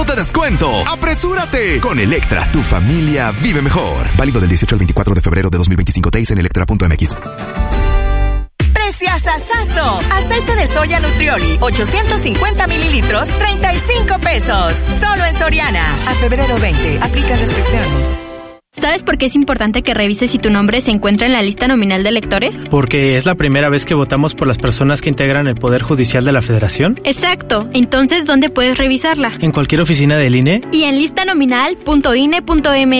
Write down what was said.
de descuento. ¡Apresúrate! Con Electra, tu familia vive mejor. Válido del 18 al 24 de febrero de 2025. Days en electra.mx. ¡Preciasasazo! Aceite de soya Nutrioli, 850 mililitros, 35 pesos. Solo en Soriana. A febrero 20. Aplica restricciones. ¿Sabes por qué es importante que revises si tu nombre se encuentra en la lista nominal de electores? Porque es la primera vez que votamos por las personas que integran el Poder Judicial de la Federación. Exacto. Entonces, ¿dónde puedes revisarla? En cualquier oficina del INE. Y en listanominal.ine.mx.